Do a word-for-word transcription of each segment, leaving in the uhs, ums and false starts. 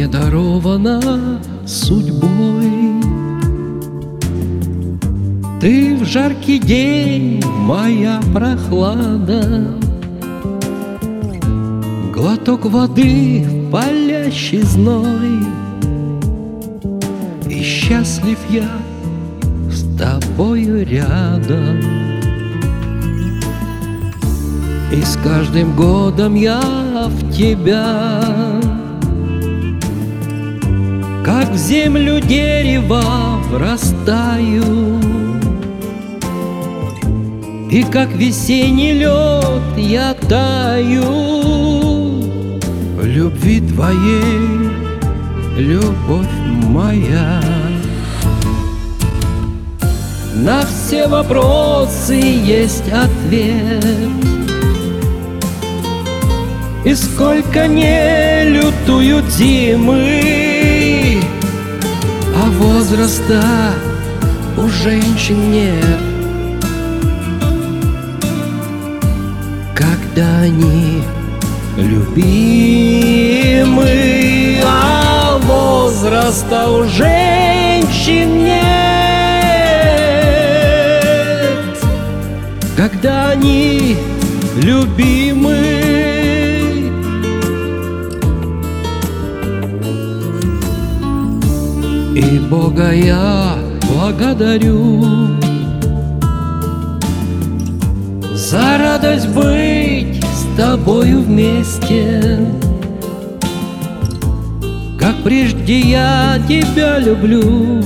мне дарована судьбой. Ты в жаркий день, моя прохлада, глоток воды в палящий зной. И счастлив я с тобою рядом. И с каждым годом я в тебя, как в землю дерева, врастаю. И как весенний лед я таю в любви твоей, любовь моя. На все вопросы есть ответ. И сколько не лютуют зимы, а возраста у женщин нет. Когда они любимы, а возраста у женщин нет. Когда они любимы. И Бога я благодарю за радость быть с тобою вместе. Как прежде я тебя люблю,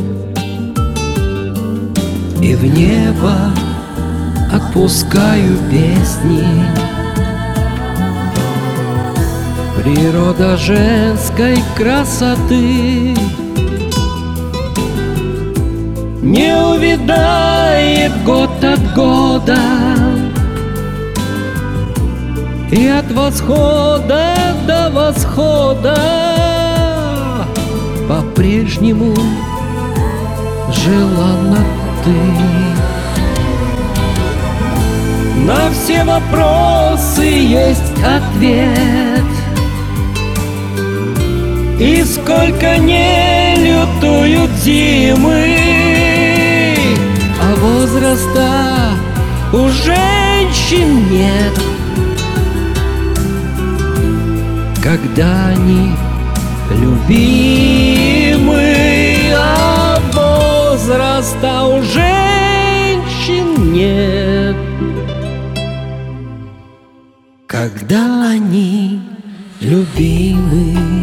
и в небо отпускаю песни. Природа женской красоты не увядает год от года, и от восхода до восхода по-прежнему желанна ты. На все вопросы есть ответ. И сколько не лютуют зимы, а возраста у женщин нет. Когда они любимы, а возраста у женщин нет. Когда они любимы.